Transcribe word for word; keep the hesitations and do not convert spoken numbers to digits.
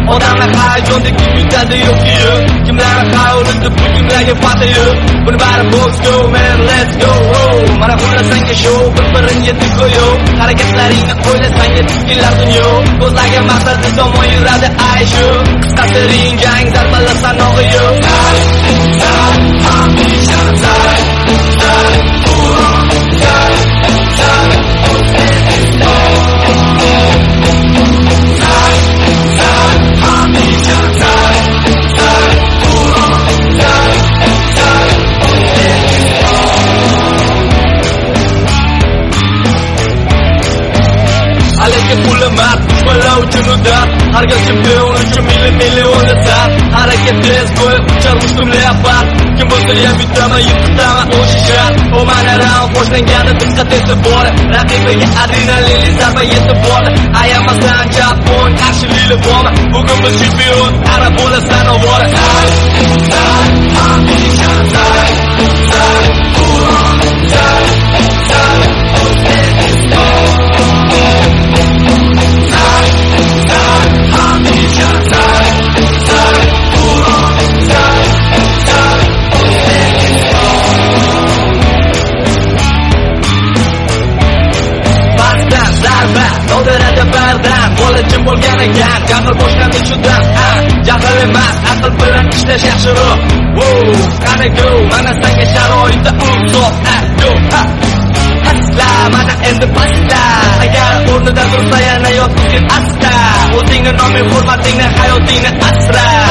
Odamlar hayajondek yutadi yo'q-yu Kimlar hayolida bugunlarga fatiyu Buni bari box go man let's go oh. Mana qo'ylasanga show bir-birin yetib qo'yo Harakatlaringni o'ylasang yetkilar dunyo Ko'zlagan maqsadni tomon yuradi ay shu Qisqasiring jang zarbalar sanog'i yo'q Sal, sal, hamisha sal, sal, uron, sal, sal, sal, sal, hamisha sal, sal, uron, sal, sal, Alayka pulamat, dushmanlar uchun udar Har gal chempion uchun million o'ynatar Harakat tez qo'yib, uchar ustumli apart Kim bo'lsa-yam yutaman, yutitaman o'sha shart O mana round boshlangani diqqat etib bordi Raqibiga adrenalinli zarba yetib bordi Ayamasdan Japon, qarshilili bormi Bugun biz chempion, ara bo'lasan ovora Sal, sal, hamisha sal, sal, uron, sal, sal, O'zbekiston Sal, sal, hamisha sal, sal, uron, sal, sal, O'zbekiston Pastdan zarba, to'diradi bardan Bola jim bo'lgan ekan, jahl boshlandi shundan Jahl emas, aql bilan ishlash yaxshiroq Qani go, mana senga sharoitda umsoq Go, ha Asla, mana endi pasta Agar o'rnida tursa yana yotqizgin asta O'zingni nomi hurmatingni hayotingni asra